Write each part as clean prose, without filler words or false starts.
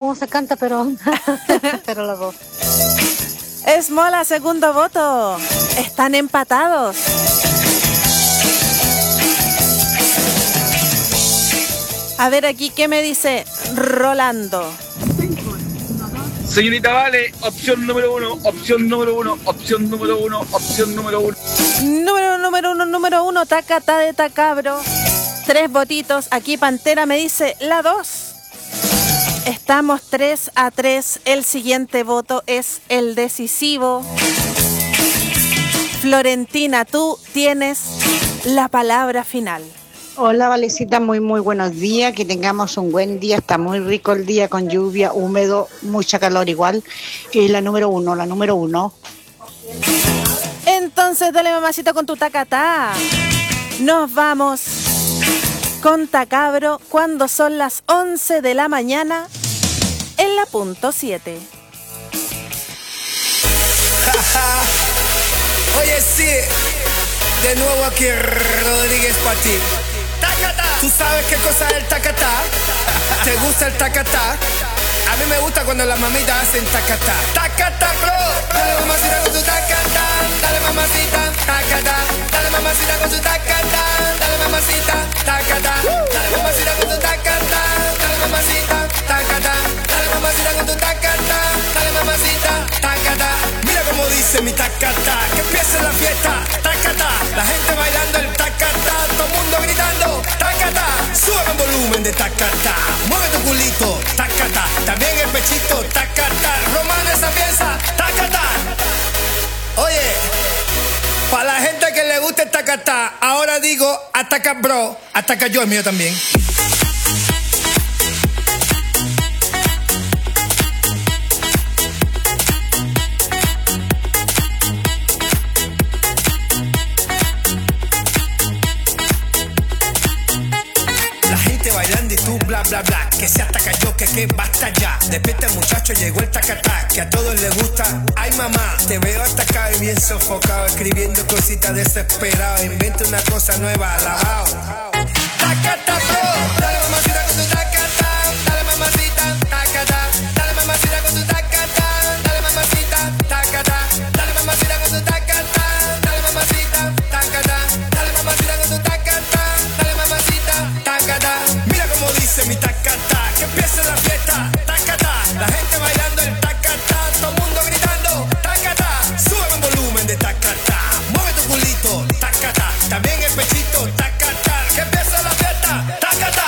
cómo se canta, pero pero los dos. Esmola, segundo voto. Están empatados. A ver aquí, ¿qué me dice Rolando? Señorita Vale, opción número uno, opción número uno, opción número uno, opción número uno. Número uno, Tacatá de Tacabro. 3 votitos. Aquí Pantera me dice la 2. Estamos 3-3. El siguiente voto es el decisivo. Florentina, tú tienes la palabra final. Hola Valecita, muy buenos días, que tengamos un buen día, está muy rico el día con lluvia, húmedo, mucha calor igual. Y la número uno. Entonces dale mamacita con tu tacatá. Nos vamos con Tacabro cuando son las 11 de la mañana en la punto 7. Oye, sí, de nuevo aquí Rodríguez para ti. ¡Tacatá! ¿Tú sabes qué cosa es el tacatá? ¿Te gusta el tacatá? A mí me gusta cuando las mamitas hacen tacatá. ¡Tacatá, bro! Dale mamacita con tu tacatá. Dale mamacita, tacatá. Dale mamacita con tu tacatá. Dale mamacita, tacatá. Dale mamacita con tu tacatá. Dale mamacita, tacatá. Dale mamacita con tu tacatá. Dale mamacita, tacatá. Mira cómo dice mi tacatá. Que empiece la fiesta, tacatá. La gente bailando el tacatá. Todo el mundo gritando, tacatá. Sube el volumen de tacatá. Mueve tu culito, tacatá. También el pechito, tacatá. Romana esa pieza, tacatá. Oye, para la gente que le guste el tacatá, ahora digo, ataca bro, ataca yo, el mío también. Bailando y tú bla bla bla, que se ataca yo, que basta ya. Despierta muchacho, llegó el tacatá, que a todos les gusta. Ay mamá, te veo atacado y bien sofocado, escribiendo cositas desesperado. Inventa una cosa nueva, alabao. Tacatá bro, dale mamacita con tu tacatá. Dale mamacita, tacatá. Dale mamacita con tu tacatá. Dale mamacita, tacatá. Dale mamacita con tu tacatá. Dale mamacita, tacatá. Dale mamacita con tu tacatá. Dale mamacita, tacatá. Como dice mi tacatá, que empiece la fiesta, tacatá. La gente bailando el tacatá, todo el mundo gritando, tacatá. Sube el volumen de tacatá, mueve tu culito, tacatá. También el pechito, tacatá. Que empiece la fiesta, tacatá.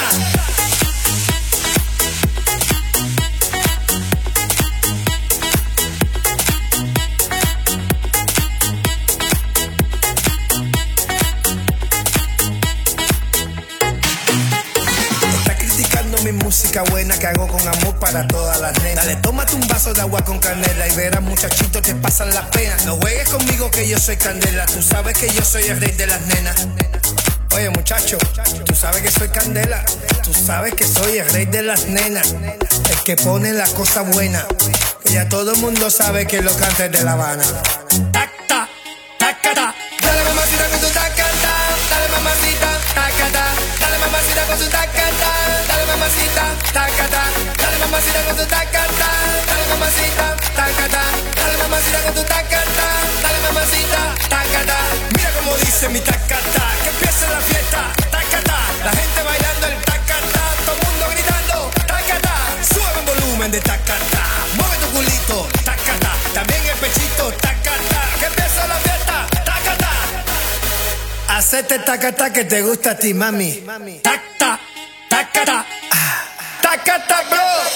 Mi música buena que hago con amor para todas las nenas. Dale, tómate un vaso de agua con canela y verás muchachitos te pasan las penas. No juegues conmigo que yo soy candela, tú sabes que yo soy el rey de las nenas. Oye muchacho, tú sabes que soy candela, tú sabes que soy el rey de las nenas. El que pone la cosa buena, que ya todo el mundo sabe que lo canta es de La Habana. Tacta, tacata, dale mamacita con tu tacata, dale mamacita, tacata, dale mamacita con tu tacata. Dale mamacita, tacata, dale mamacita con tu tacata, dale mamacita, tacata, dale mamacita con tu tacata, dale mamacita, tacata. Mira cómo dice mi tacata, que empiece la fiesta, tacata. La gente bailando el tacata, todo el mundo gritando, tacata. Sube el volumen de tacata, mueve tu culito, tacata. También el pechito, tacata. Que empiece la fiesta, tacata. Hacete tacata que te gusta a ti, mami. Tacata. Tacata, tacata, bro.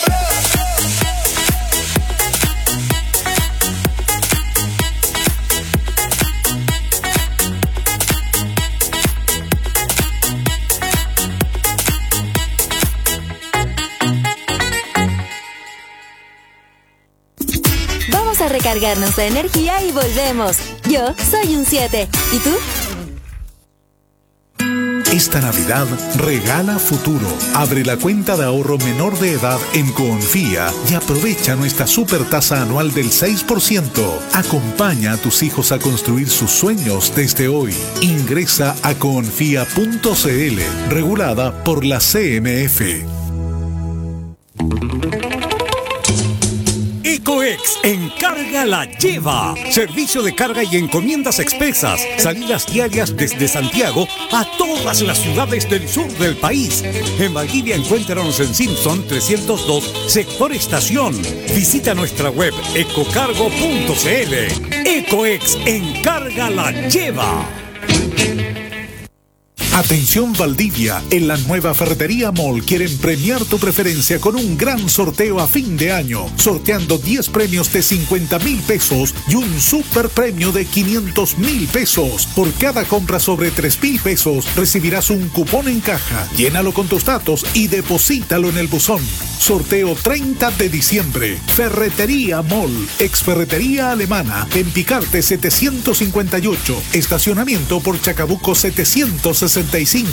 Vamos a recargarnos de energía y volvemos. Yo soy un 7. ¿Y tú? Esta Navidad regala futuro. Abre la cuenta de ahorro menor de edad en Confía y aprovecha nuestra super tasa anual del 6%. Acompaña a tus hijos a construir sus sueños desde hoy. Ingresa a confía.cl, regulada por la CMF. Ecoex Encarga la Lleva. Servicio de carga y encomiendas expresas. Salidas diarias desde Santiago a todas las ciudades del sur del país. En Valdivia encuéntranos en Simpson 302, sector estación. Visita nuestra web ecocargo.cl. Ecoex Encarga la Lleva. Atención Valdivia, en la nueva Ferretería Mall quieren premiar tu preferencia con un gran sorteo a fin de año, sorteando 10 premios de 50,000 pesos y un super premio de 500,000 pesos. Por cada compra sobre 3,000 pesos recibirás un cupón en caja. Llénalo con tus datos y deposítalo en el buzón. Sorteo 30 de diciembre. Ferretería Mall, ex Ferretería Alemana, en Picarte 758, estacionamiento por Chacabuco 765.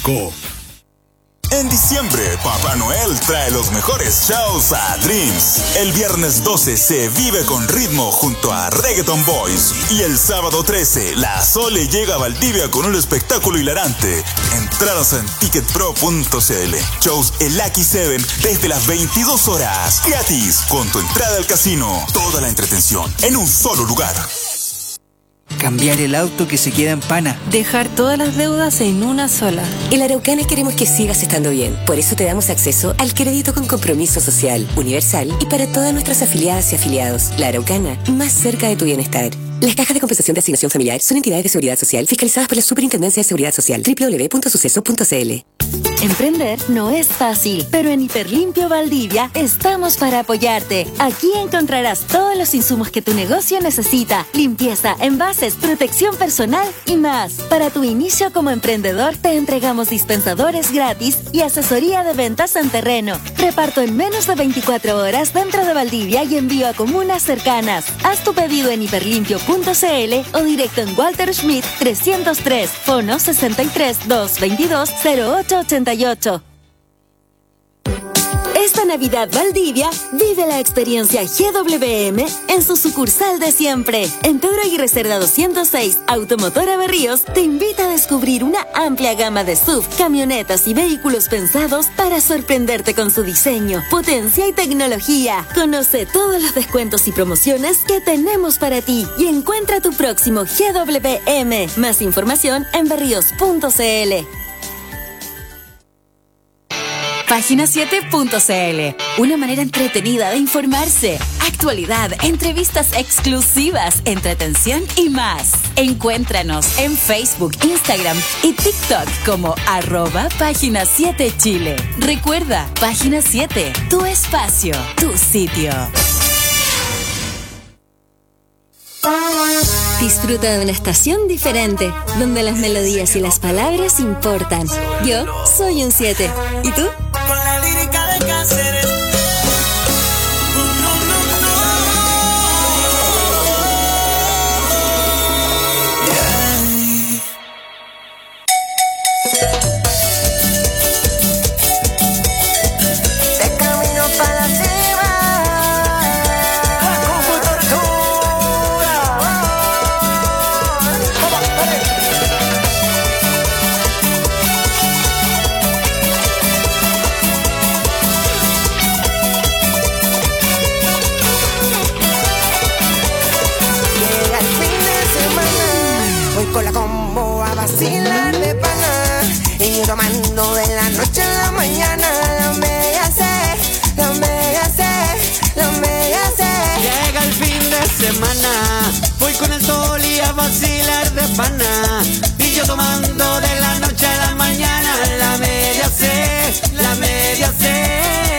En diciembre, Papá Noel trae los mejores shows a Dreams. El viernes 12 se vive con ritmo junto a Reggaeton Boys. Y el sábado 13, la Sole llega a Valdivia con un espectáculo hilarante. Entradas en ticketpro.cl. Shows El Lucky 7 desde las 22 horas. Gratis, con tu entrada al casino. Toda la entretención en un solo lugar. Cambiar el auto que se queda en pana. Dejar todas las deudas en una sola. En la Araucana queremos que sigas estando bien. Por eso te damos acceso al crédito con compromiso social, universal y para todas nuestras afiliadas y afiliados. La Araucana, más cerca de tu bienestar. Las cajas de compensación de asignación familiar son entidades de seguridad social fiscalizadas por la Superintendencia de Seguridad Social. www.suceso.cl. Emprender no es fácil, pero en Hiperlimpio Valdivia estamos para apoyarte. Aquí encontrarás todos los insumos que tu negocio necesita: limpieza, envases, protección personal y más. Para tu inicio como emprendedor, te entregamos dispensadores gratis y asesoría de ventas en terreno. Reparto en menos de 24 horas dentro de Valdivia y envío a comunas cercanas. Haz tu pedido en hiperlimpio.cl o directo en Walter Schmidt 303, fono 63 222 0888. Esta Navidad Valdivia vive la experiencia GWM en su sucursal de siempre. En Pedro Aguirre Cerda 206, Automotora Berríos te invita a descubrir una amplia gama de SUV, camionetas y vehículos pensados para sorprenderte con su diseño, potencia y tecnología. Conoce todos los descuentos y promociones que tenemos para ti y encuentra tu próximo GWM. Más información en berríos.cl. Página7.cl, una manera entretenida de informarse. Actualidad, entrevistas exclusivas, entretención y más. Encuéntranos en Facebook, Instagram y TikTok como @Página7Chile. Recuerda, Página 7, tu espacio, tu sitio. Disfruta de una estación diferente, donde las melodías y las palabras importan. Yo soy un 7. ¿Y tú? Con la lírica de Cáceres. Con la combo a vacilar de pana y yo tomando de la noche a la mañana. La media C, la media C, la media C. Llega el fin de semana, voy con el sol y a vacilar de pana y yo tomando de la noche a la mañana. La media C, la media C.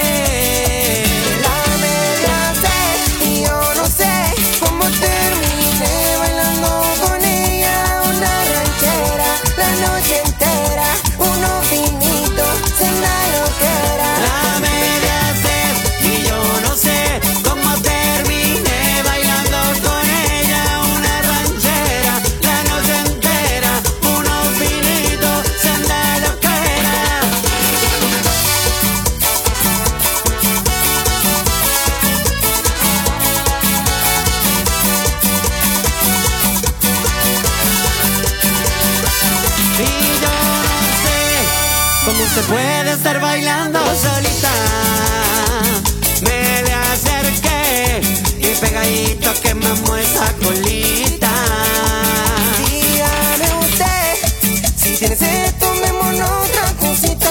La media C, y yo no sé cómo terminé bailando con ella. La noche entera, uno finito, cena loquera. La media C, y yo no sé cómo terminé bailando con ella. Una ranchera, la noche entera, uno finito, cena loquera. Y yo no sé cómo se puede estar bailando solita. Me le acerqué y pegadita amo esa colita. Dígame usted, si tienes esto, tomémonos otra cosita.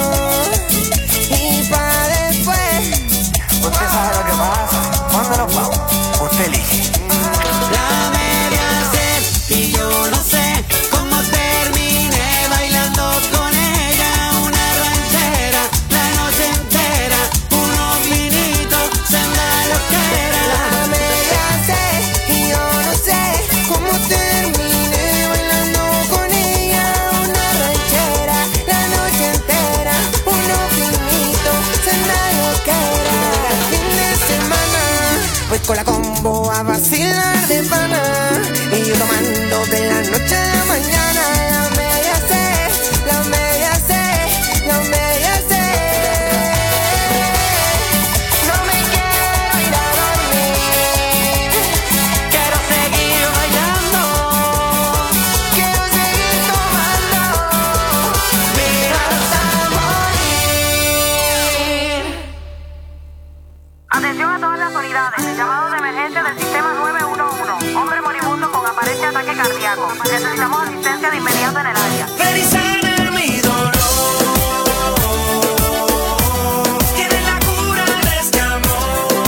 Y pa' después, Usted sabe lo que pasa. ¿Cuándo nos vamos? Usted elige. La media sed y yo no sé cómo terminé bailando con ella una ranchera la noche entera, unos vinitos, senda loquera. la media sé y yo no sé cómo terminé bailando con ella una ranchera la noche entera, unos vinitos, senda loquera. Fin de semana, pues con la combo a vacilar de pana y yo tomando de la noche a la mañana. La media sé, la media sé, la media sé. No me quiero ir a dormir, Quiero seguir bailando, quiero seguir tomando, mira hasta morir. Atención a todas las unidades. Llamado de emergencia del sistema 911. Hombre moribundo con aparente ataque cardíaco. Necesitamos asistencia de inmediato en el área. ven y sana mi dolor. Tienes la cura de este amor.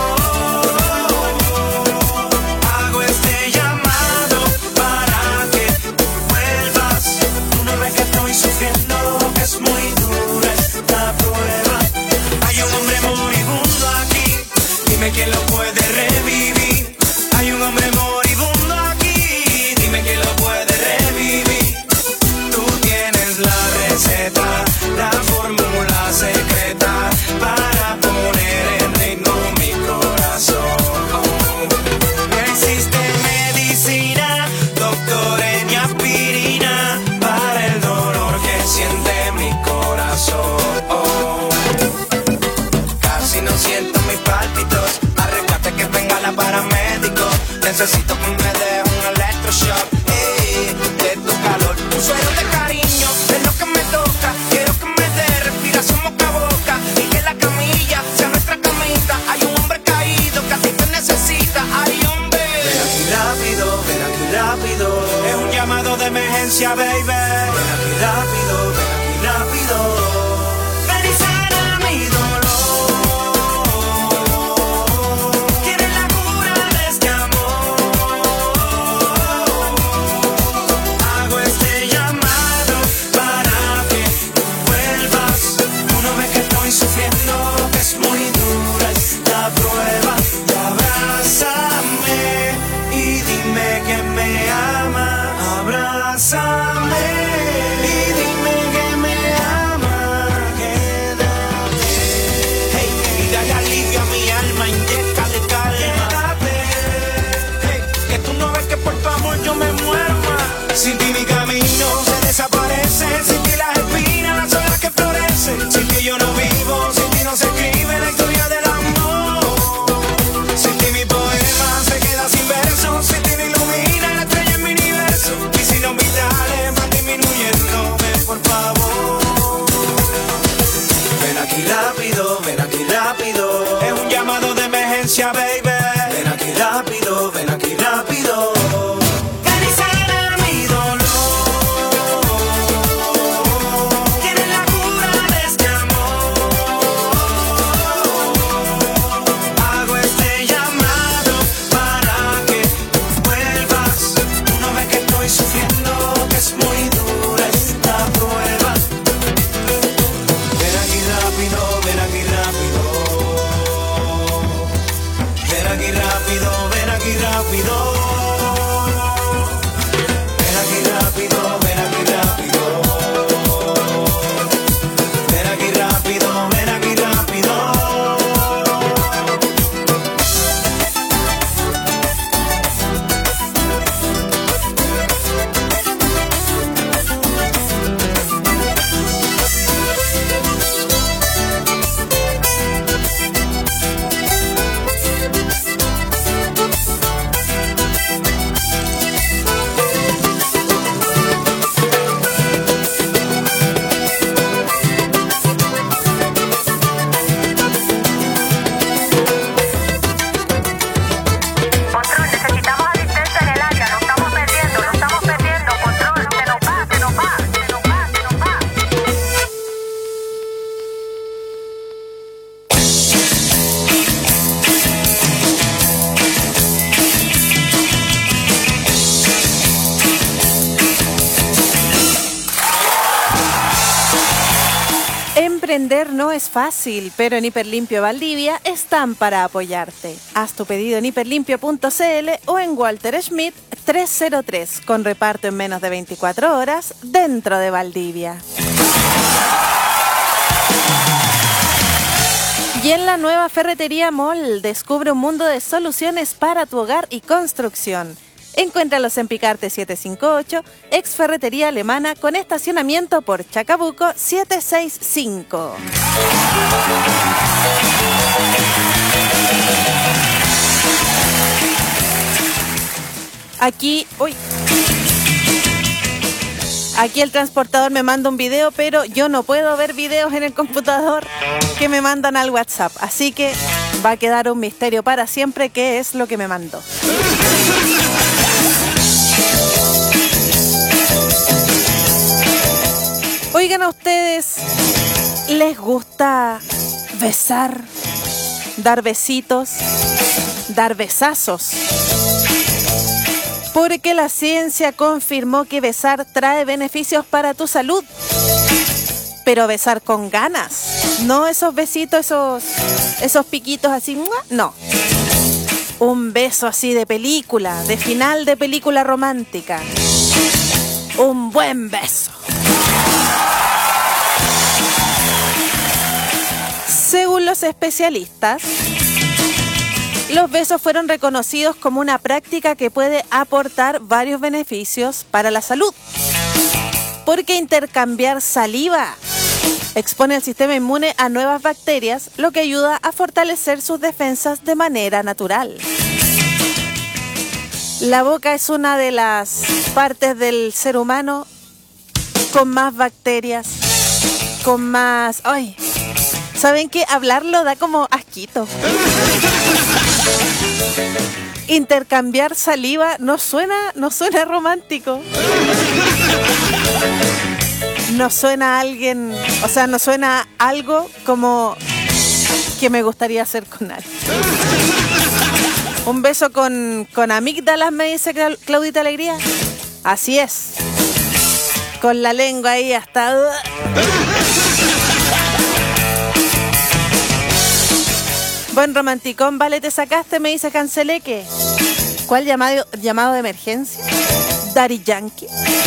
Hago este llamado para que vuelvas. Una vez que estoy sufriendo, es muy dura esta prueba. Hay un hombre moribundo aquí, dime quién lo puede revivir. Hay un hombre moribundo aquí, dime quién lo puede revivir. Tú tienes la receta, la fórmula secreta para poner en ritmo mi corazón. Existe medicina, doctores y aspirina para el dolor que siente mi corazón. Casi no siento mis pálpitos, arréglate que venga la paramédico. Necesito que me dé un electroshock, de tu calor. Un suero de cariño es lo que me toca. Quiero que me dé respiración boca a boca y que la camilla sea nuestra camita. Hay un hombre caído que a ti te necesita. Ay, hombre, ven aquí rápido, ven aquí rápido. Es un llamado de emergencia, baby. Ven aquí rápido, ven aquí rápido. Ven y sana mi dolor. Tienes la cura de este amor. Hago este llamado para que vuelvas. Una vez que estoy sufriendo, es muy dura esta prueba. Abrázame y dime que me ama. Abrázame y dime que me ama. Quédate, hey, y dale alivio a mi alma, inyéctale calma. Quédate, hey, que tú no ves que por tu amor yo me muero más. Sin ti mi camino se desaparece, sin ti las espinas, las horas que florecen. Sin ti yo no vivo, sin ti no se escribe la historia del amor. Sin ti mi poema se queda sin versos, sin ti no ilumina la estrella en mi universo. Y si los vitales van disminuyendo, ven por favor. Ven aquí rápido, ven aquí rápido. Es un llamado de emergencia, baby. Ven aquí rápido, ven aquí rápido. Ven y sana mi dolor. Emprender no es fácil, pero en Hiperlimpio Valdivia están para apoyarte. Haz tu pedido en hiperlimpio.cl o en Walter Schmidt 303, con reparto en menos de 24 horas dentro de Valdivia. Y en la nueva Ferretería Mall, descubre un mundo de soluciones para tu hogar y construcción. Encuéntralos en Picarte 758, ex Ferretería Alemana, con estacionamiento por Chacabuco 765. Aquí el transportador me manda un video, pero yo no puedo ver videos en el computador que me mandan al WhatsApp. Así que va a quedar un misterio para siempre qué es lo que me mandó. Oigan, a ustedes, ¿les gusta besar, dar besitos, dar besazos? Porque la ciencia confirmó que besar trae beneficios para tu salud. Pero besar con ganas, no esos besitos, esos piquitos así, no. Un beso así de película, de final de película romántica. Un buen beso. Según los especialistas, los besos fueron reconocidos como una práctica que puede aportar varios beneficios para la salud. Porque intercambiar saliva expone al sistema inmune a nuevas bacterias, lo que ayuda a fortalecer sus defensas de manera natural. La boca es una de las partes del ser humano con más bacterias, con más... ¡Ay! ¿Saben qué? Hablarlo da como asquito. Intercambiar saliva no suena romántico. No suena a alguien, o sea, no suena a algo como que me gustaría hacer con alguien. Un beso con amígdalas, me dice Claudita Alegría. Así es. Con la lengua ahí hasta... Buen romanticón, vale, te sacaste, me dice Canceleque. ¿Cuál llamado de emergencia? Daddy Yankee.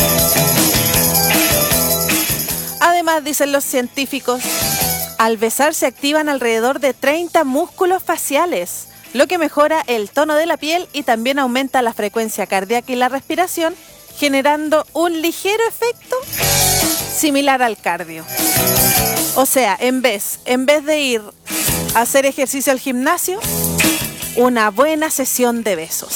Además, dicen los científicos, al besar se activan alrededor de 30 músculos faciales, lo que mejora el tono de la piel y también aumenta la frecuencia cardíaca y la respiración, generando un ligero efecto similar al cardio. O sea, en vez de ir a hacer ejercicio al gimnasio, una buena sesión de besos.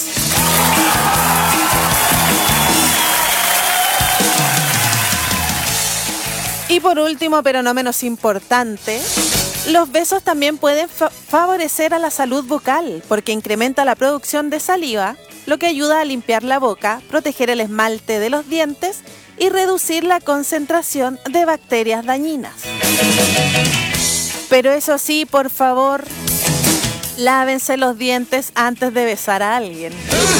Y por último, pero no menos importante, los besos también pueden favorecer a la salud bucal porque incrementa la producción de saliva, lo que ayuda a limpiar la boca, proteger el esmalte de los dientes y reducir la concentración de bacterias dañinas. Pero eso sí, por favor, lávense los dientes antes de besar a alguien.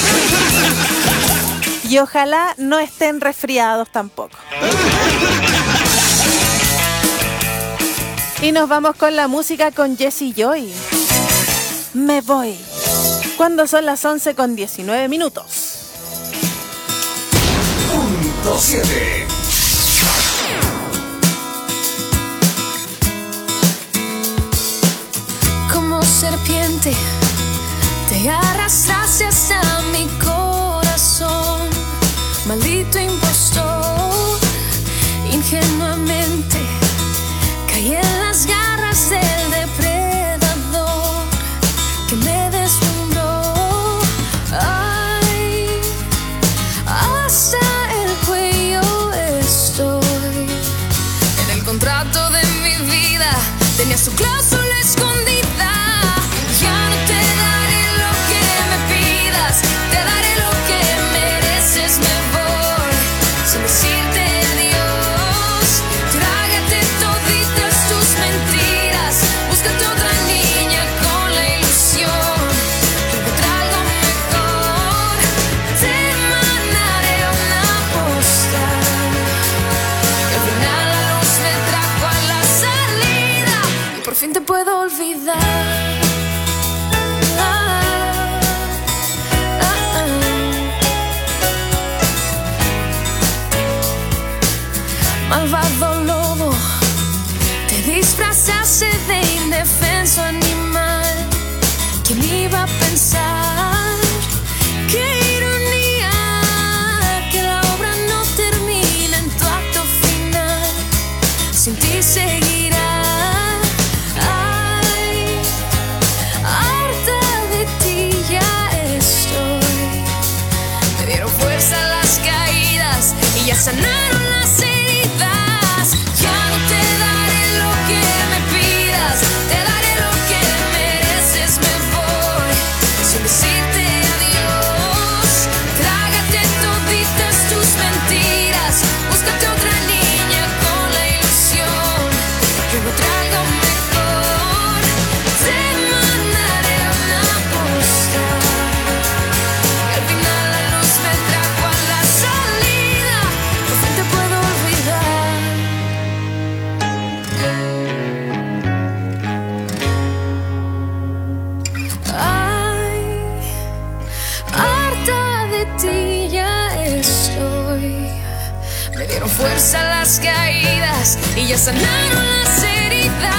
Y ojalá no estén resfriados tampoco. Y nos vamos con la música con Jessie Joy. Me voy. Cuando son las 11:19. Punto 7. Como serpiente, te arrastraste hasta mi corazón. Maldito impostor, ingenuamente caí en las garras del depredador que me deslumbró. Ay, hasta el cuello estoy. En el contrato de mi vida tenías tu cláusula escondida. Ya no te clase de indefenso animal. ¿Quién iba a pensar? ¡Qué ironía! Que la obra no termina en tu acto final. Sin ti seguirá. Ay, harta de ti ya estoy. Me dieron fuerza las caídas y ya sanaron las heridas. Ya no te daré lo que me pidas, te daré lo que mereces. Me voy sin decirte adiós. Trágate toditas tus mentiras. Búscate otra niña con la ilusión que encontrar algo mejor. Te mandaré una postal y al final la luz me trajo a la salida. Por fin te puedo olvidar. Ay, harta de ti ya estoy. Me dieron fuerza las caídas y ya sanaron las heridas.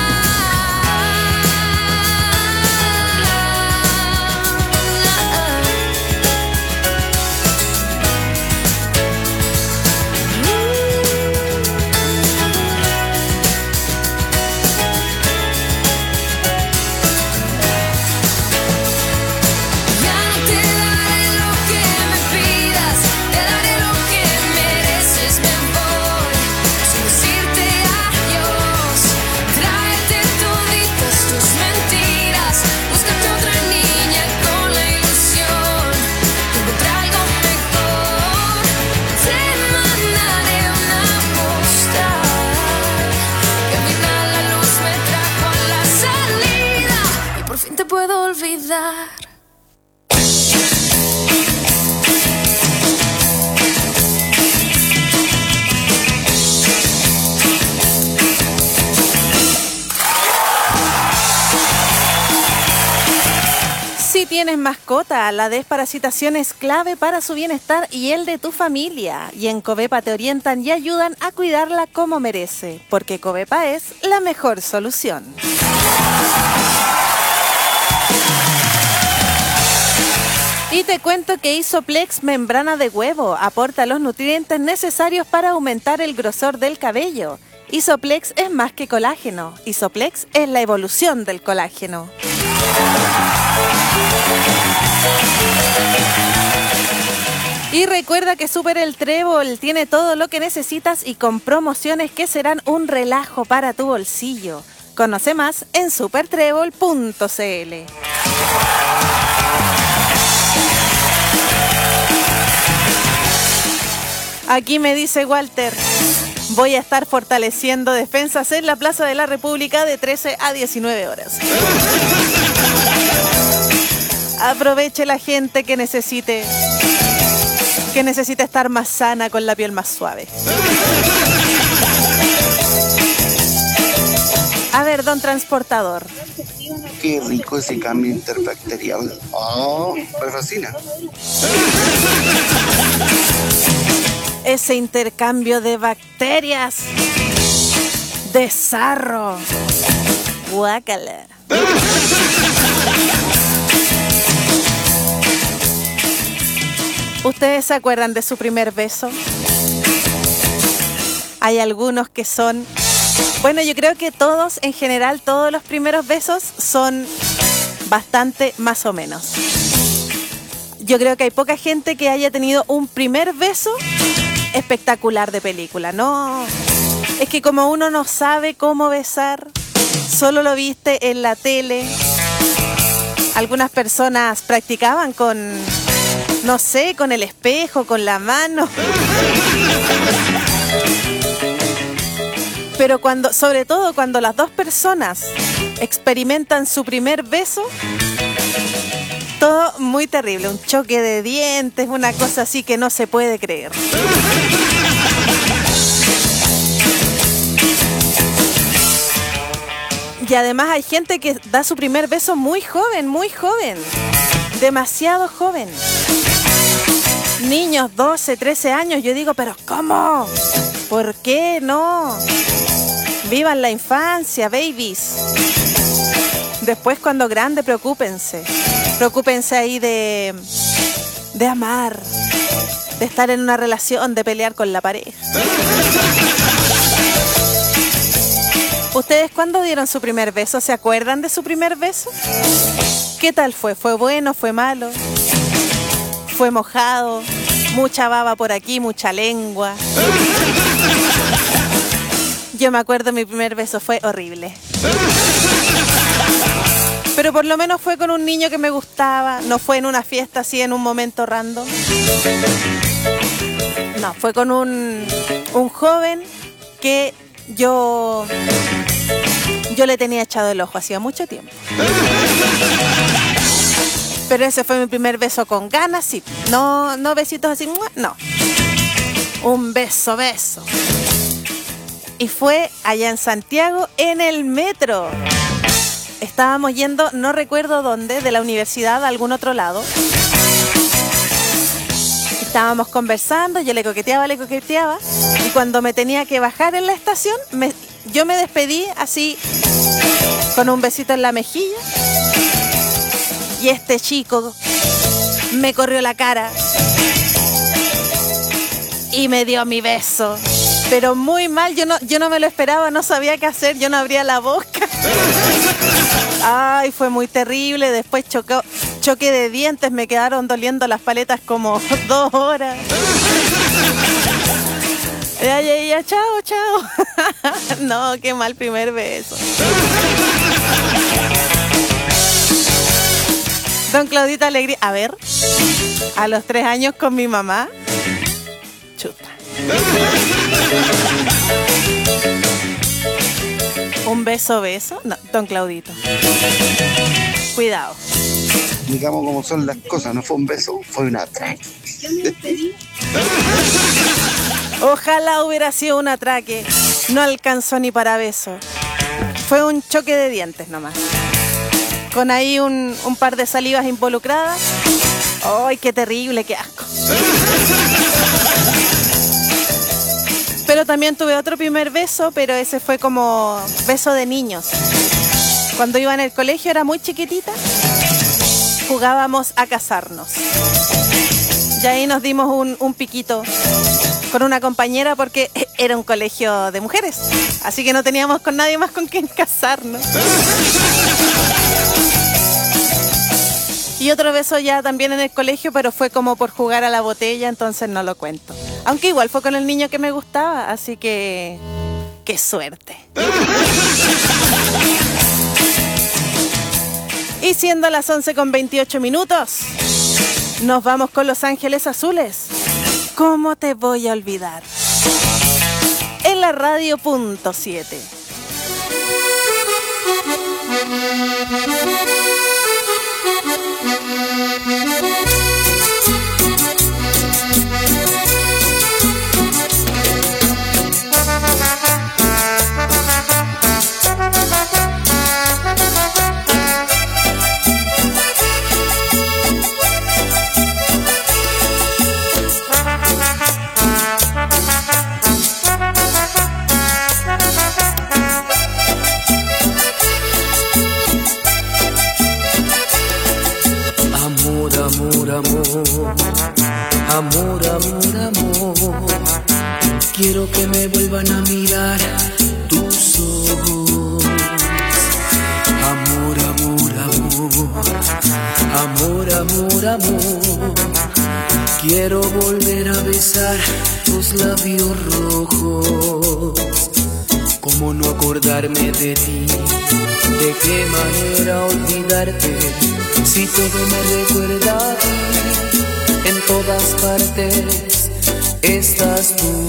Ya no te daré lo que me pidas, te daré lo que mereces. Me voy sin decirte adiós. Tráete toditas tus mentiras. Búscate otra niña con la ilusión de encontrar algo mejor. Te mandaré una postal que al final la luz me trajo a la salida y por fin te puedo olvidar. Si tienes mascota, la desparasitación es clave para su bienestar y el de tu familia. Y en Covepa te orientan y ayudan a cuidarla como merece, porque Covepa es la mejor solución. Y te cuento que Isoplex membrana de huevo aporta los nutrientes necesarios para aumentar el grosor del cabello. Isoplex es más que colágeno. Isoplex es la evolución del colágeno. Y recuerda que Super El Trébol tiene todo lo que necesitas y con promociones que serán un relajo para tu bolsillo. Conoce más en supertrébol.cl. Aquí me dice Walter, voy a estar fortaleciendo defensas en la Plaza de la República de 13 a 19 horas. Aproveche la gente que necesite estar más sana, con la piel más suave. A ver, don transportador. Qué rico ese cambio interbacterial. Oh, me fascina. Ese intercambio de bacterias, de sarro. Guácala. ¿Ustedes se acuerdan de su primer beso? Hay algunos que son... Bueno, yo creo que todos, en general, todos los primeros besos son bastante más o menos. Yo creo que hay poca gente que haya tenido un primer beso espectacular de película. No, es que como uno no sabe cómo besar, solo lo viste en la tele. Algunas personas practicaban con, no sé, con el espejo, con la mano. Pero cuando, sobre todo cuando las dos personas experimentan su primer beso, todo muy terrible, un choque de dientes, una cosa así que no se puede creer. Y además hay gente que da su primer beso muy joven, demasiado joven. Niños, 12, 13 años, yo digo, pero ¿cómo? ¿Por qué no? Vivan la infancia, babies. Después, cuando grande, preocúpense. Preocúpense ahí de amar, de estar en una relación, de pelear con la pareja. ¿Ustedes cuándo dieron su primer beso? ¿Se acuerdan de su primer beso? ¿Qué tal fue? ¿Fue bueno? ¿Fue malo? ¿Fue mojado? Mucha baba por aquí, mucha lengua. Yo me acuerdo, mi primer beso fue horrible. Pero por lo menos fue con un niño que me gustaba. No fue en una fiesta así, en un momento random. No, fue con un joven que yo le tenía echado el ojo hacía mucho tiempo. Pero ese fue mi primer beso con ganas, sí. No besitos así, no. Un beso. Y fue allá en Santiago, en el metro. Estábamos yendo, no recuerdo dónde, de la universidad a algún otro lado. Estábamos conversando, yo le coqueteaba. Y cuando me tenía que bajar en la estación, yo me despedí así, con un besito en la mejilla. Y este chico me corrió la cara y me dio mi beso. Pero muy mal, yo no me lo esperaba, no sabía qué hacer, yo no abría la boca. Ay, fue muy terrible. Después choque de dientes, me quedaron doliendo las paletas como 2 horas. Ya, chao. No, qué mal primer beso. Don Claudito Alegría. A ver, a los 3 años con mi mamá. Chuta. ¿Un beso? No, don Claudito. Cuidado. Digamos cómo son las cosas, no fue un beso, fue un atraque. Ojalá hubiera sido un atraque. No alcanzó ni para beso. Fue un choque de dientes nomás. Con ahí un par de salivas involucradas. ¡Ay, qué terrible, qué asco! Pero también tuve otro primer beso, pero ese fue como beso de niños. Cuando iba en el colegio, era muy chiquitita, jugábamos a casarnos. Y ahí nos dimos un piquito con una compañera porque era un colegio de mujeres. Así que no teníamos con nadie más con quien casarnos. Y otro beso ya también en el colegio, pero fue como por jugar a la botella, entonces no lo cuento. Aunque igual fue con el niño que me gustaba, así que... ¡qué suerte! Y siendo las 11:28, nos vamos con Los Ángeles Azules. ¿Cómo te voy a olvidar? En la radio.7. Amor, quiero que me vuelvan a mirar tus ojos. Amor, quiero volver a besar tus labios rojos. ¿Cómo no acordarme de ti? ¿De qué manera olvidarte? Si todo me recuerda a ti, en todas partes estás tú.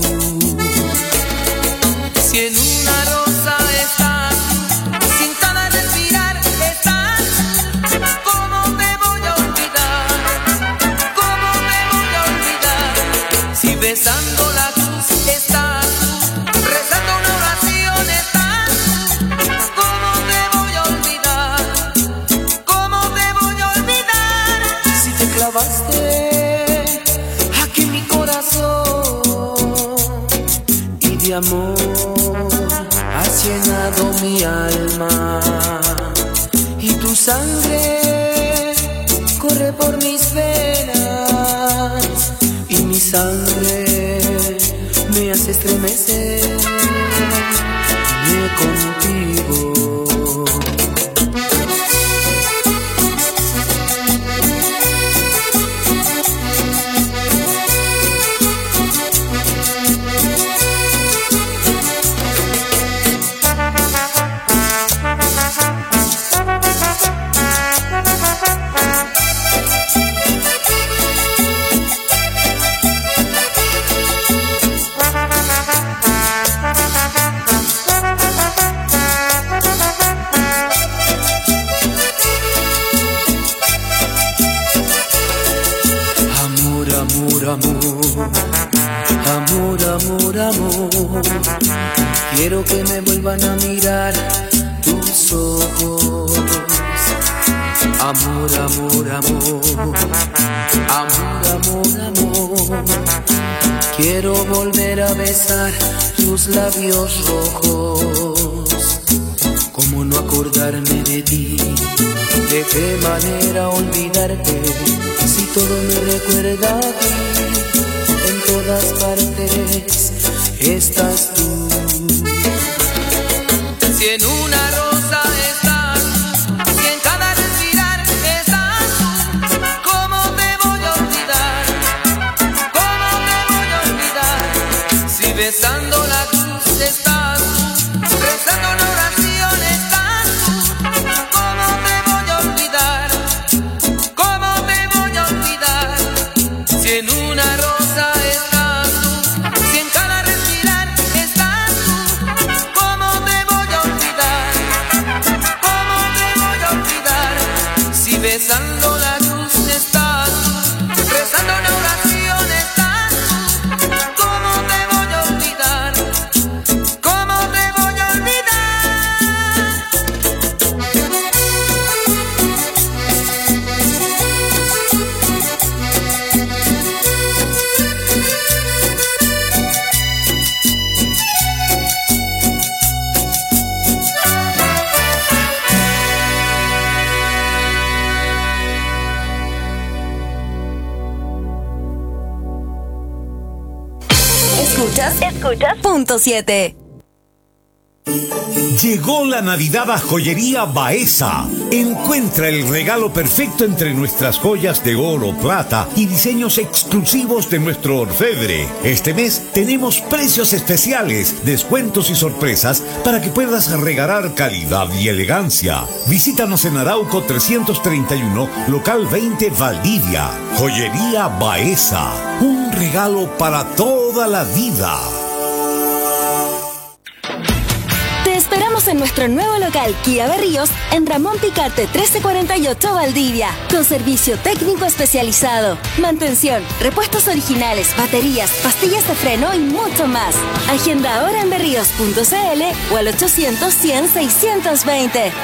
Si en una rosa estás, sin cada respirar estás, ¿cómo me voy a olvidar? ¿Cómo me voy a olvidar? Si besando la cruz estás, rezando una oración estás, ¿cómo me voy a olvidar? ¿Cómo me voy a olvidar? Si te clavaste aquí en mi corazón y de amor así sanado mi alma y tu sangre corre por mis venas y mi sangre me hace estremecer contigo. Quiero que me vuelvan a mirar tus ojos. Amor, amor, amor. Amor, amor, amor. Quiero volver a besar tus labios rojos. ¿Cómo no acordarme de ti? ¿De qué manera olvidarte? Si todo me recuerda a ti, en todas partes estás tú. Si en una rosa estás, si en cada respirar estás tú, ¿cómo te voy a olvidar? ¿Cómo te voy a olvidar? Si besando la cruz estás tú, rezando una oración estás tú, ¿cómo te voy a olvidar? ¿Cómo te voy a olvidar? Si en una rosa estás tú, si en cada respirar estás tú, ¿cómo te voy a olvidar? ¿Cómo te voy a olvidar? Si besando la cruz estás tú, rezando una oración estás tú, ¿cómo te voy a olvidar? ¿Cómo te voy a olvidar? Escuchas Punto 7. Llegó la Navidad a Joyería Baeza. Encuentra el regalo perfecto entre nuestras joyas de oro, plata y diseños exclusivos de nuestro orfebre. Este mes tenemos precios especiales, descuentos y sorpresas para que puedas regalar calidad y elegancia. Visítanos en Arauco 331, local 20 Valdivia. Joyería Baeza. Un regalo para toda la vida. Te esperamos en nuestro nuevo local Kia Berríos en Ramón Picarte 1348 Valdivia, con servicio técnico especializado, mantención, repuestos originales, baterías, pastillas de freno y mucho más. Agenda ahora en berríos.cl o al 800-100-620.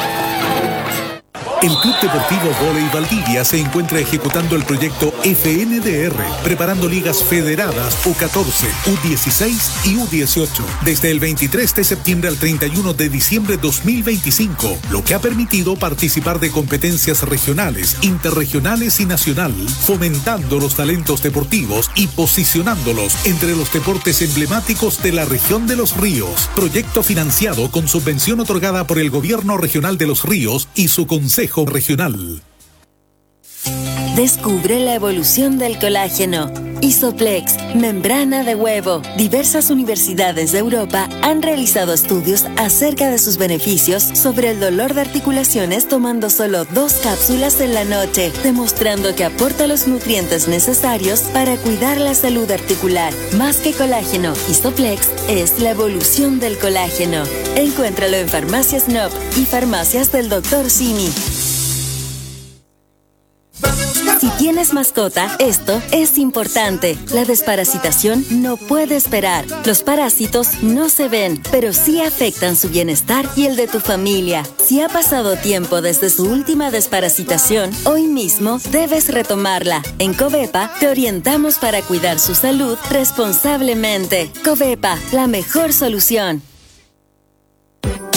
El Club Deportivo Voley Valdivia se encuentra ejecutando el proyecto FNDR, preparando ligas federadas U14, U16 y U18, desde el 23 de septiembre al 31 de diciembre 2025, lo que ha permitido participar de competencias regionales, interregionales y nacional, fomentando los talentos deportivos y posicionándolos entre los deportes emblemáticos de la región de Los Ríos. Proyecto financiado con subvención otorgada por el Gobierno Regional de Los Ríos y su Consejo Regional. Descubre la evolución del colágeno. Isoplex, membrana de huevo. Diversas universidades de Europa han realizado estudios acerca de sus beneficios sobre el dolor de articulaciones tomando solo 2 cápsulas en la noche, demostrando que aporta los nutrientes necesarios para cuidar la salud articular. Más que colágeno, Isoplex es la evolución del colágeno. Encuéntralo en Farmacias Nop y Farmacias del Dr. Simi. Si tienes mascota, esto es importante. La desparasitación no puede esperar. Los parásitos no se ven, pero sí afectan su bienestar y el de tu familia. Si ha pasado tiempo desde su última desparasitación, hoy mismo debes retomarla. En Covepa te orientamos para cuidar su salud responsablemente. Covepa, la mejor solución.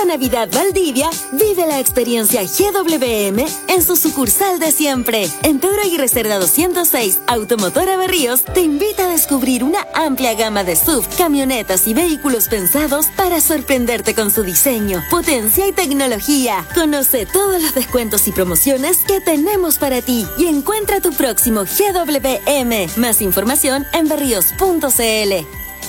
Navidad Valdivia, vive la experiencia GWM en su sucursal de siempre. En Pedro Aguirre Cerda 206, Automotora Berríos te invita a descubrir una amplia gama de SUV, camionetas y vehículos pensados para sorprenderte con su diseño, potencia y tecnología. Conoce todos los descuentos y promociones que tenemos para ti y encuentra tu próximo GWM. Más información en berríos.cl.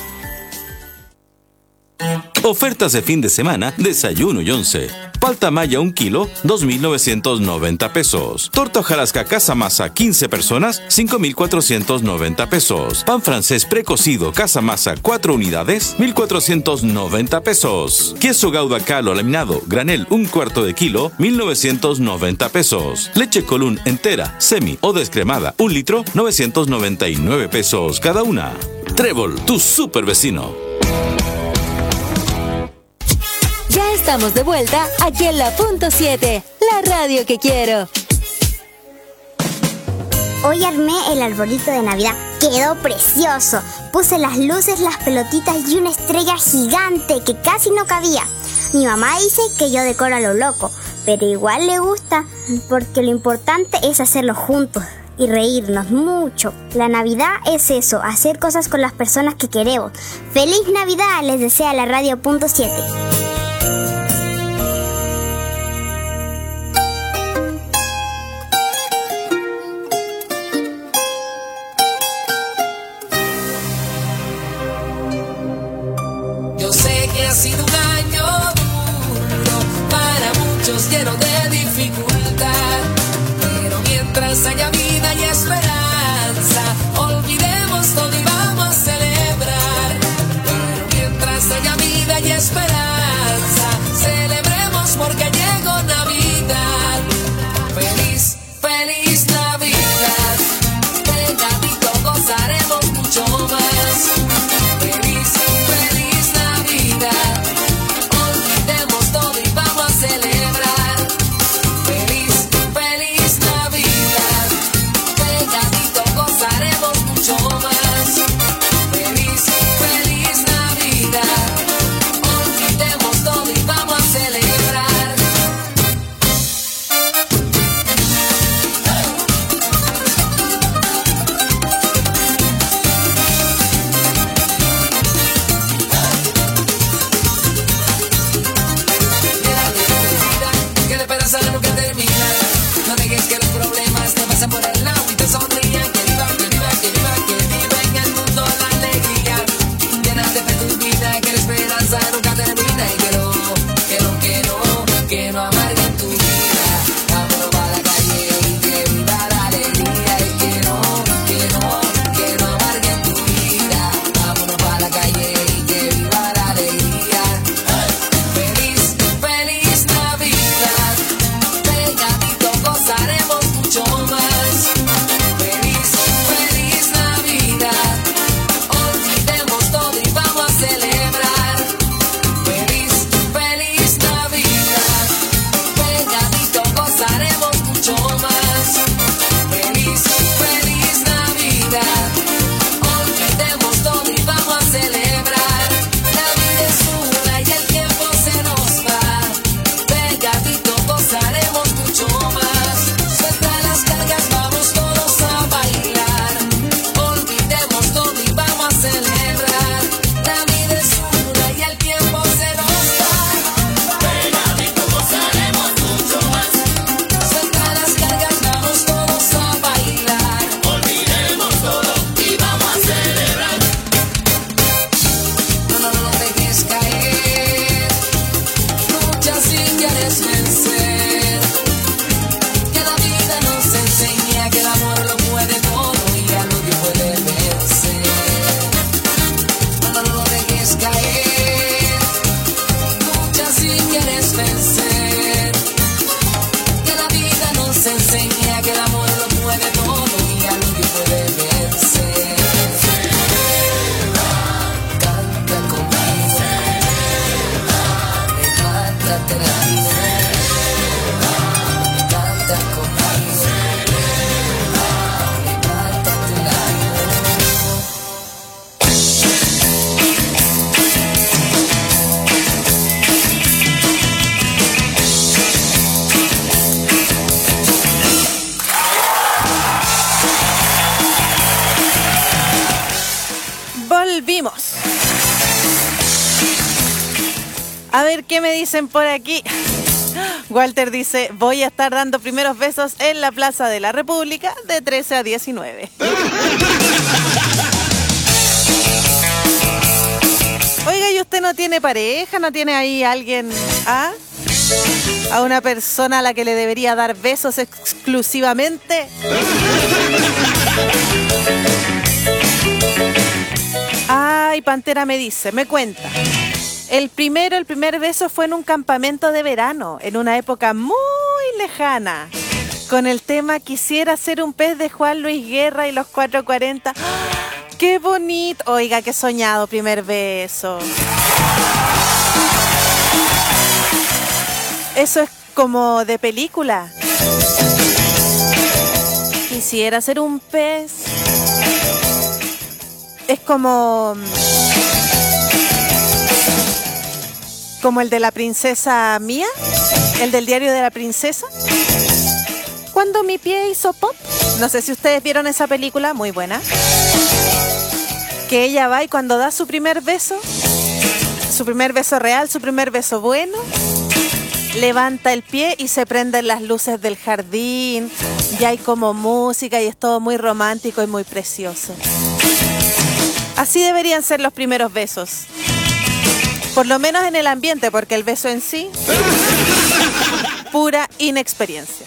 Ofertas de fin de semana, desayuno y once. Palta maya 1 kilo, 2,990 pesos. Torta hojarasca casa masa 15 personas, 5,490 pesos. Pan francés precocido casa masa 4 unidades, 1,490 pesos. Queso Gouda calo laminado granel 1/4 de kilo, 1,990 pesos. Leche Colún entera, semi o descremada 1 litro, 999 pesos cada una. Trébol, tu super vecino. Ya estamos de vuelta aquí en la Punto 7, la radio que quiero. Hoy armé el arbolito de Navidad. Quedó precioso. Puse las luces, las pelotitas y una estrella gigante que casi no cabía. Mi mamá dice que yo decoro a lo loco, pero igual le gusta, porque lo importante es hacerlo juntos y reírnos mucho. La Navidad es eso, hacer cosas con las personas que queremos. ¡Feliz Navidad! Les desea la radio Punto 7. Yo sé que ha sido un año duro, para muchos lleno de dificultad, pero mientras haya vida y esperanza, olvidemos todo y vamos a celebrar. Pero mientras haya vida y esperanza, Seguimos. A ver qué me dicen por aquí. Walter dice, voy a estar dando primeros besos en la Plaza de la República de 13 a 19. Oiga, ¿y usted no tiene pareja? ¿No tiene ahí alguien? ¿Ah? ¿A una persona a la que le debería dar besos exclusivamente? Ay, Pantera me dice, me cuenta. El primer beso fue en un campamento de verano, en una época muy lejana, con el tema Quisiera ser un pez de Juan Luis Guerra y los 440. ¡Ah! ¡Qué bonito! Oiga, qué soñado primer beso. Eso es como de película. Quisiera ser un pez. Es como el de la princesa Mía, el del diario de la princesa. Cuando mi pie hizo pop. No sé si ustedes vieron esa película, muy buena. Que ella va y cuando da su primer beso real, su primer beso bueno, levanta el pie y se prenden las luces del jardín. Y hay como música y es todo muy romántico y muy precioso. Así deberían ser los primeros besos. Por lo menos en el ambiente, porque el beso en sí, pura inexperiencia.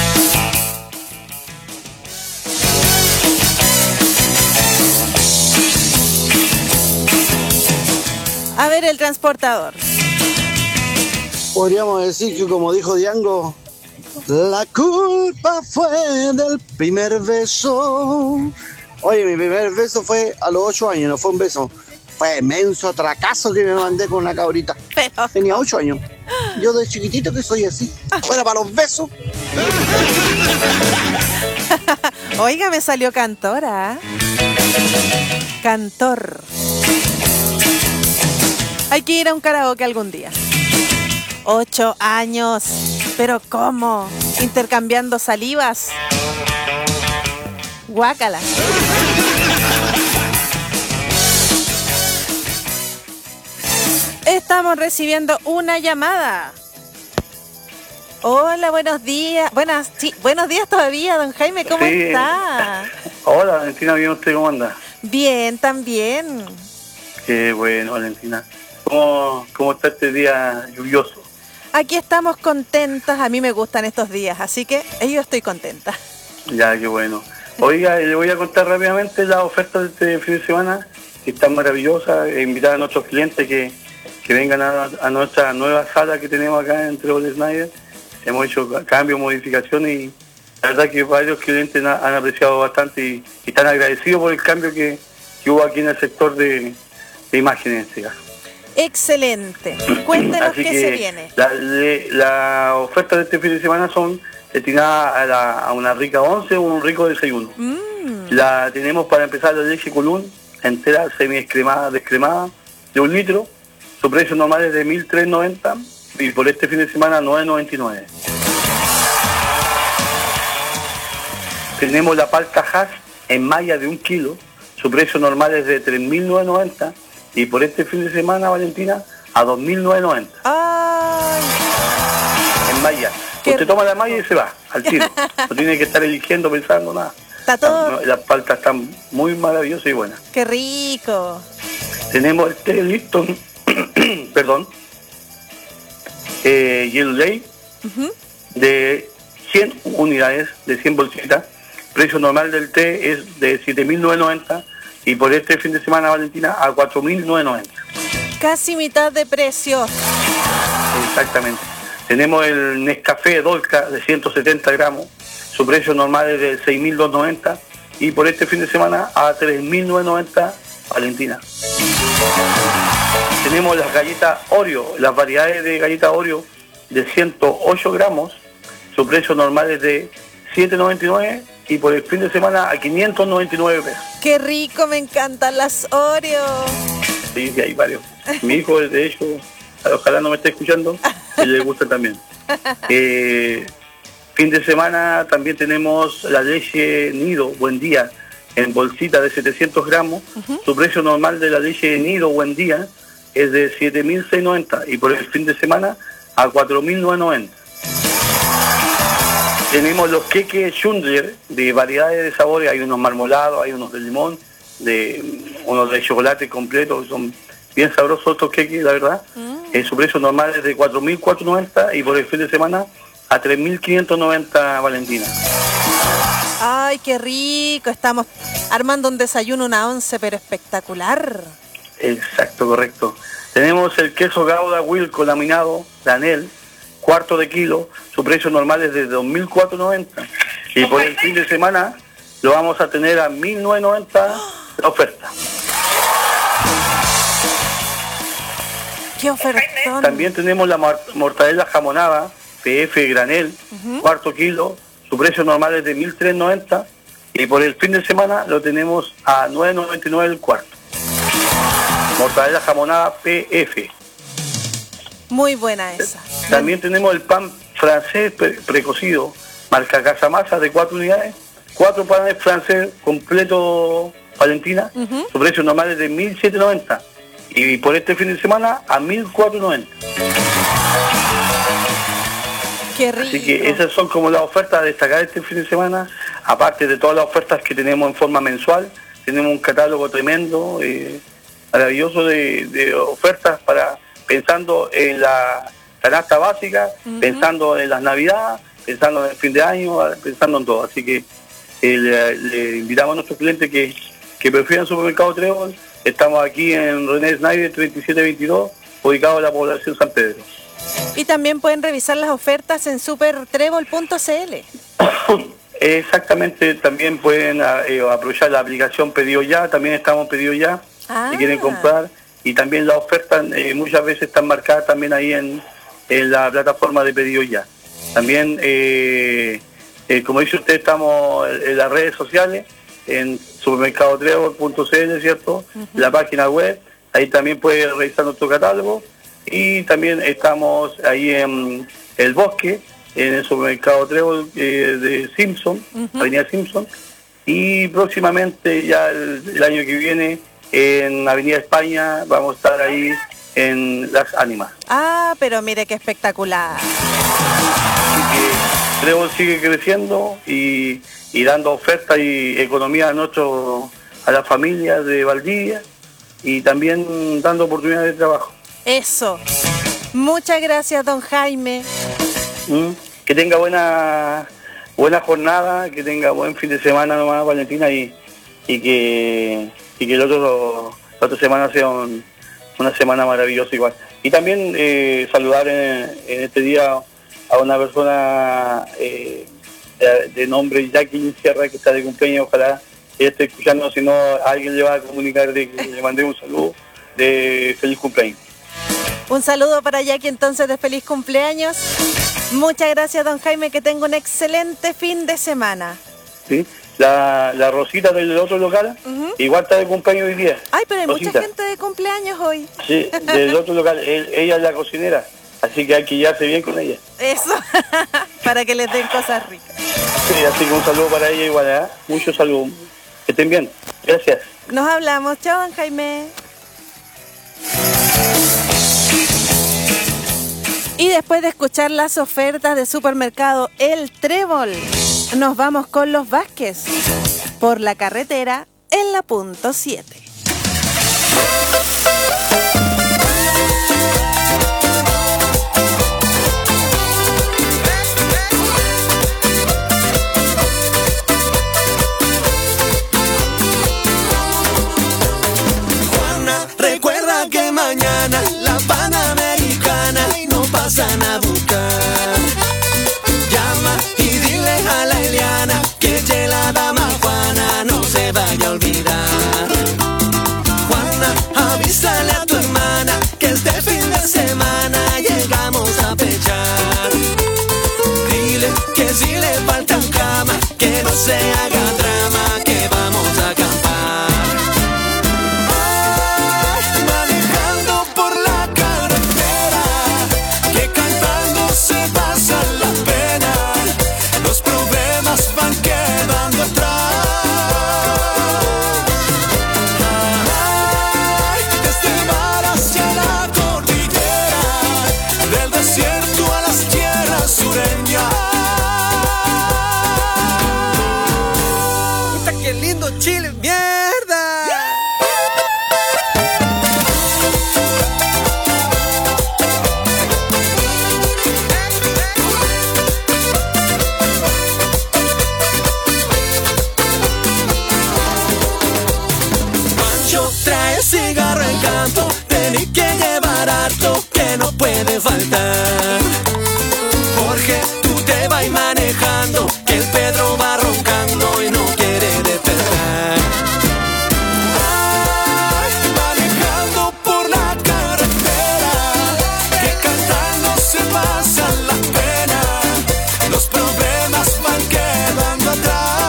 A ver el transportador. Podríamos decir que, como dijo Diango, la culpa fue del primer beso. Oye, mi primer beso fue a los 8 años, no fue un beso. Fue inmenso atracazo que me mandé con una cabrita. Tenía 8 años. Yo de chiquitito que soy así. Fuera para los besos. Oiga, me salió cantora. Cantor. Hay que ir a un karaoke algún día. 8 años. ¿Pero cómo? ¿Intercambiando salivas? Guácala. Estamos recibiendo una llamada. Hola, buenos días. Buenos días todavía, don Jaime, ¿cómo está? Hola, Valentina, ¿bien usted cómo anda? Bien, también. Qué bueno, Valentina. ¿Cómo está este día lluvioso? Aquí estamos contentas, a mí me gustan estos días, así que yo estoy contenta. Ya, qué bueno. Oiga, le voy a contar rápidamente las ofertas de este fin de semana, que están maravillosas, e invitar a nuestros clientes que vengan a nuestra nueva sala que tenemos acá en Trébol Snyder. Hemos hecho cambios, modificaciones y la verdad que varios clientes han apreciado bastante y están agradecidos por el cambio que hubo aquí en el sector de imágenes en este caso. Excelente. Cuéntenos qué se viene. La oferta de este fin de semana son destinadas a una rica once o un rico desayuno. La tenemos para empezar la leche Colún, entera, semi-descremada, descremada, de 1 litro. Su precio normal es de 1.390 y por este fin de semana 9.99. Tenemos la palta Hass en malla de 1 kilo. Su precio normal es de 3.990 y por este fin de semana, Valentina, a 2.990. ¡Ay! En malla. Usted toma la malla y se va al tiro. No tiene que estar eligiendo, pensando nada. Está todo. Las paltas están muy maravillosas y buenas. ¡Qué rico! Tenemos el té Lipton, perdón, Yellow Day, de 100 unidades, de 100 bolsitas. Precio normal del té es de 7.990 y por este fin de semana, Valentina, a 4.990. Casi mitad de precio. Exactamente. Tenemos el Nescafé Dolca de 170 gramos. Su precio normal es de 6.290 y por este fin de semana a 3.990, Valentina. Tenemos las galletas Oreo, las variedades de galletas Oreo de 108 gramos. Su precio normal es de 7.99 y por el fin de semana a 599 pesos. ¡Qué rico! Me encantan las Oreo. Sí, hay varios. Mi hijo, de hecho, ojalá no me esté escuchando, y le gusta también. Fin de semana también tenemos la leche Nido, Buen Día, en bolsita de 700 gramos. Su precio normal de la leche de nido buen día es de 7.690 y por el fin de semana a 4.990. Tenemos los queques Schundler de variedades de sabores, hay unos marmolados, hay unos de limón, unos de chocolate completo, que son bien sabrosos estos queques, la verdad. Su precio normal es de 4.490 y por el fin de semana a 3.590, Valentina. Ay, qué rico, estamos armando un desayuno, una once, pero espectacular. Exacto, correcto. Tenemos el queso Gouda Wilco laminado, Danel, cuarto de kilo, su precio normal es de 2.490 y por el fin de semana lo vamos a tener a 1.990 la oferta. ¡Qué ofertón! También tenemos la mortadela jamonada, PF granel, cuarto kilo, su precio normal es de 1.390 y por el fin de semana lo tenemos a 9.99 el cuarto. Mortadela jamonada PF. Muy buena esa. También tenemos el pan francés precocido, marca Casamasa de 4 unidades, 4 panes francés completo, Valentina. Su precio normal es de 1.790 y por este fin de semana a 1.490. Qué rico. Así que esas son como las ofertas a destacar este fin de semana, aparte de todas las ofertas que tenemos en forma mensual. Tenemos un catálogo tremendo, maravilloso de ofertas pensando en la canasta básica, pensando en las navidades, pensando en el fin de año, pensando en todo. Así que le invitamos a nuestros clientes que prefieran Supermercado Trébol. Estamos aquí en René Snyder 3722, ubicado en la población San Pedro. Y también pueden revisar las ofertas en supertrébol.cl. Exactamente, también pueden aprovechar la aplicación Pedido Ya, también estamos en Pedido Ya, si quieren comprar. Y también las ofertas muchas veces están marcadas también ahí en la plataforma de Pedido Ya. También, como dice usted, estamos en las redes sociales, en supermercadotrébol.cl, ¿cierto? La página web, ahí también puede revisar nuestro catálogo. Y también estamos ahí en El Bosque, en el supermercado Trébol de Simpson, Avenida Simpson. Y próximamente, ya el año que viene, en Avenida España, vamos a estar ahí en Las Ánimas. Ah, pero mire qué espectacular. Así que Trébol sigue creciendo y dando ofertas y economía a las familias de Valdivia y también dando oportunidades de trabajo. Eso. Muchas gracias, don Jaime. Que tenga buena jornada, que tenga buen fin de semana nomás, Valentina, y que la otra semana sea una semana maravillosa igual. Y también saludar en este día a una persona de nombre Jackie Sierra, que está de cumpleaños. Ojalá ella esté escuchando, si no alguien le va a comunicar de que le mandé un saludo de feliz cumpleaños. Un saludo para Jackie entonces de feliz cumpleaños. Muchas gracias, don Jaime, que tenga un excelente fin de semana. ¿Sí? La Rosita del otro local, igual está de cumpleaños hoy día. Ay, pero hay Rosita. mucha gente de cumpleaños hoy. Sí, del otro local. Ella es la cocinera, así que hay que llevarse bien con ella. Eso, para que les den cosas ricas. Sí, así que un saludo para ella igual, ¿eh? Muchos saludos. Que estén bien. Gracias. Nos hablamos. Chao, don Jaime. Y después de escuchar las ofertas de supermercado El Trébol, nos vamos con los Vázquez por la carretera en la punto 7. Juana, recuerda que mañana la Panamericana no pasan a buscar. Llama y dile a la Eliana que la dama Juana no se vaya a olvidar. Juana, avísale a tu hermana que este fin de semana llegamos a pechar. Dile que si le faltan cama, que no se haga drama, que vamos a acampar. Manejando por la carretera, que cantando se pasa la pena, los problemas van quedando atrás. hace falta. Jorge, tú te vas manejando, que el Pedro va roncando y no quiere despertar. Ay, manejando por la carretera, que cantando se pasan las penas, los problemas van quedando atrás.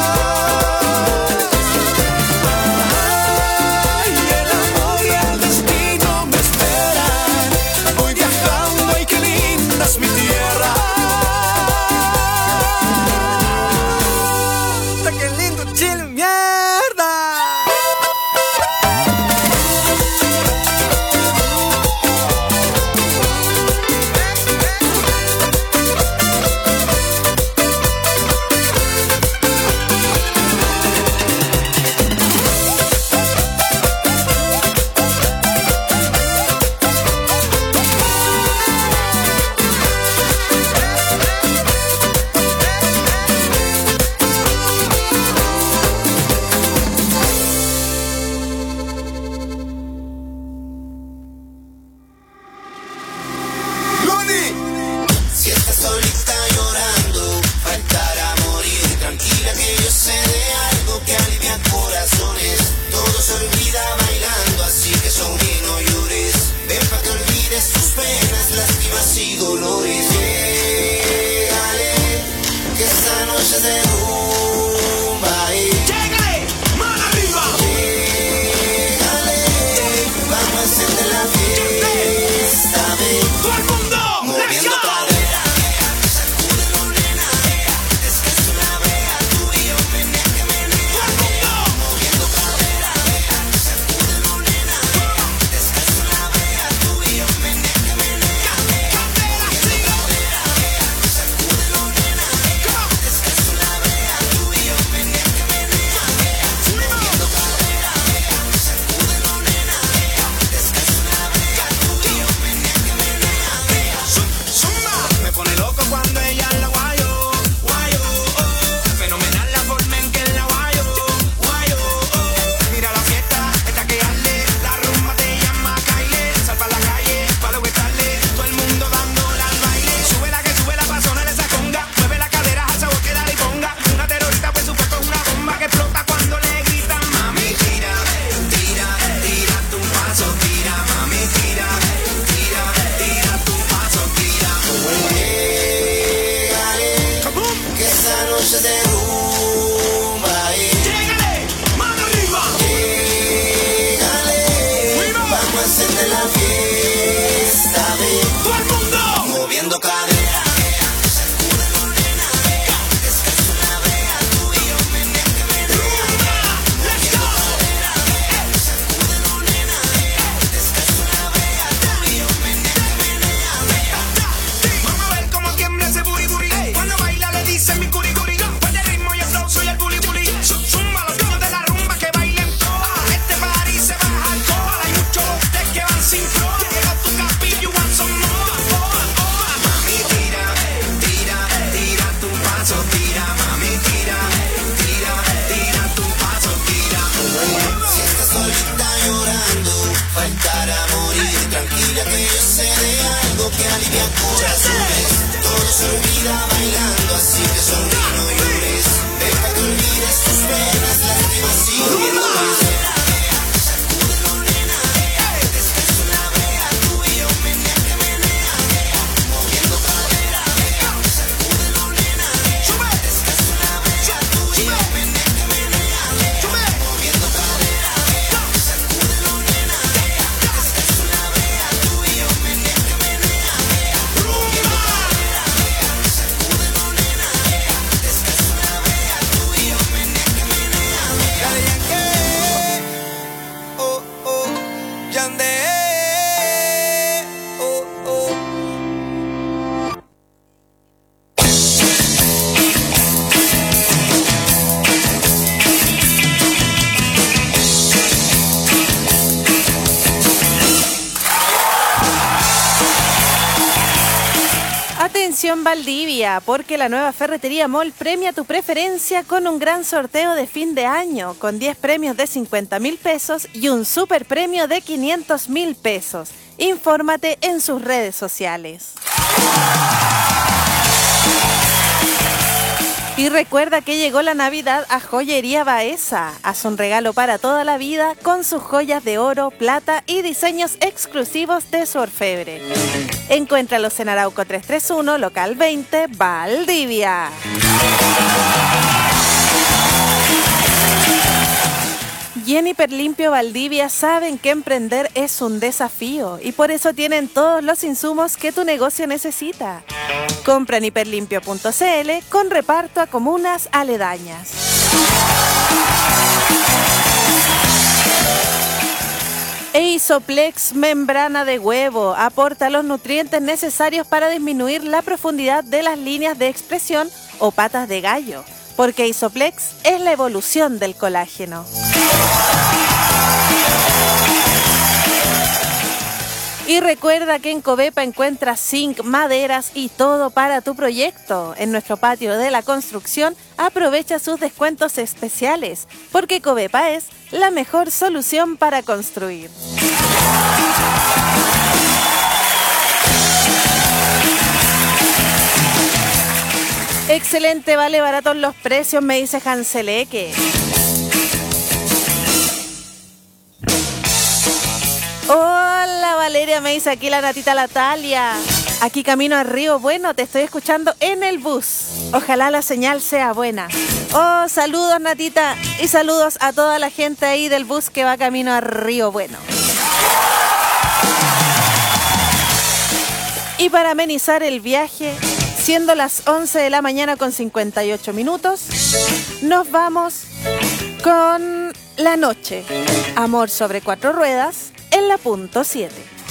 Ay, el amor y el destino me esperan, voy viajando y qué linda es mi tierra. ¡Qué lindo Chile, mierda! Si estás solita llorando, faltará morir. Tranquila que yo sé de algo que alivia corazones. Todo se olvida bailando, así que sonríe, no llores. Ven pa' que olvides tus penas, lástimas y dolores. Llégale, que esta noche es de rumba. Llégale, mano arriba. Llégale, vamos a encender la fiesta. Ven, todo el mundo, moviendo cadera. Sacúdelo, nena. Descansa una vea, tú y yo, menea que menea. Moviendo cadera. Sacúdelo, nena. Descansa una vea, tú y yo, menea que menea. Moviendo cadera. Sacúdelo, nena. Descansa una vea, tú y yo, menea que menea. Moviendo cadera. Sacúdelo, nena. Descansa una vea, tú y yo, menea que menea. Me pone loco cuando ella la guayo, guayo, oh. Fenomenal la forma en que la guayo, guayo, oh. Mira la fiesta, esta que arde, la rumba te llama Kyle. Sal pa' la calle, pa' lo que tarde, todo el mundo dándole al baile. Sube la pa' sonar esa conga, mueve la cadera al sabor que dale y ponga. Una terrorista pues su cuerpo es una bomba que explota cuando le gritan. Mami, tira, tira, tira tu paso, tira, mami, tira, tira, tira tu paso, tira. Llégale, que esta noche es de rumba. Llégale, mano arriba. Llégale, vamos a encender la fiesta. Ven, todo el mundo, moviendo cadera. Sacúdelo, nena. Descansa una vea, tú y yo, menea que menea. Moviendo cadera. Sacúdelo, nena. Descansa una vea, tú y yo, menea que menea. Vamos a ver cómo tiembla ese booty booty. Cuando baila le dicen mi curi curi. Pues el ritmo y el flow soy el bully bully. Zumba los niños de la rumba que bailen todas. Este party se baja alcohol. Hay muchos ustedes que van sin flor. Llegó tu capillo, you want some more. Mami, tira, tira, tira tu paso, tira. Mami, tira, tira, tira tu paso, tira. Si estás solita llorando, faltará morir. Tranquila que yo sé de algo que alivia corazones. Todo se olvida bailando, así que sonríe, no llores. Deja que olvides tus penas, lástimas y moviendo cadera. Sacúdelo, nena. Descansa una vea, tú y yo, menea que menea. Moviendo cadera. Sacúdelo, nena. Descansa una vea, tú y yo, menea que menea. Moviendo cadera. Sacúdelo, nena. Descansa una vea, tú y yo, menea que menea. Moviendo cadera. Sacúdelo, nena. Descansa una vea, tú y yo, menea que menea. Dale, Yankee. Oh, oh. Yandé. Oh, oh. Atención Valdivia, porque la nueva Ferretería Mall premia tu preferencia con un gran sorteo de fin de año, con 10 premios de 50.000 pesos y un super premio de 500.000 pesos. Infórmate en sus redes sociales. Y recuerda que llegó la Navidad a Joyería Baeza. Haz un regalo para toda la vida con sus joyas de oro, plata y diseños exclusivos de su orfebre. Encuéntralos en Arauco 331, local 20, Valdivia. Y en Hiperlimpio Valdivia saben que emprender es un desafío y por eso tienen todos los insumos que tu negocio necesita. Compra en hiperlimpio.cl con reparto a comunas aledañas. Isoplex membrana de huevo aporta los nutrientes necesarios para disminuir la profundidad de las líneas de expresión o patas de gallo, porque Isoplex es la evolución del colágeno. Y recuerda que en Covepa encuentras zinc, maderas y todo para tu proyecto. En nuestro patio de la construcción aprovecha sus descuentos especiales, porque Covepa es la mejor solución para construir. Excelente, vale baratos los precios, me dice Hanseleque. Hola Valeria, me dice aquí la Natita Natalia. Aquí camino a Río Bueno, te estoy escuchando en el bus. Ojalá la señal sea buena. Oh, saludos Natita y saludos a toda la gente ahí del bus que va camino a Río Bueno. Y para amenizar el viaje, siendo las 11 de la mañana con 58 minutos, nos vamos con La Noche. Amor sobre cuatro ruedas en la punto 7.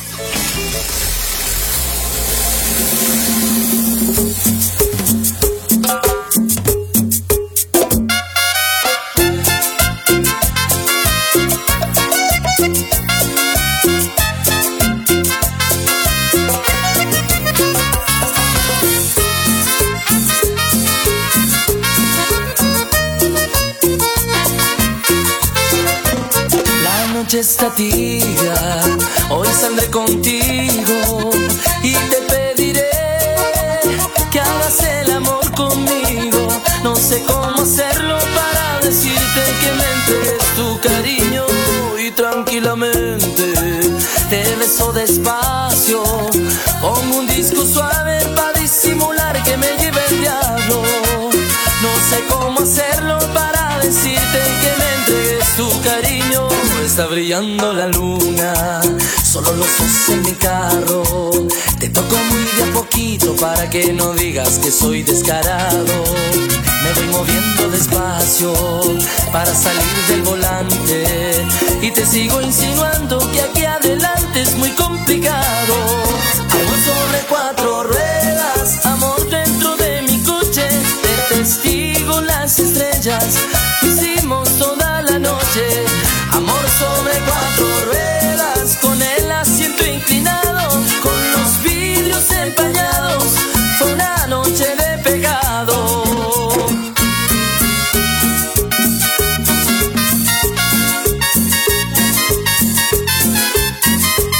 Está tibia, hoy saldré contigo y te pediré que hagas el amor conmigo. No sé cómo hacerlo para decirte que me entregues tu cariño y tranquilamente te beso despacio. Pongo un disco suave para disimular que me lleve el diablo. No sé cómo hacerlo para decirte que me entregues tu cariño. Está brillando la luna, solo los ojos en mi carro. Te toco muy de a poquito para que no digas que soy descarado. Me voy moviendo despacio para salir del volante y te sigo insinuando que aquí adelante es muy complicado.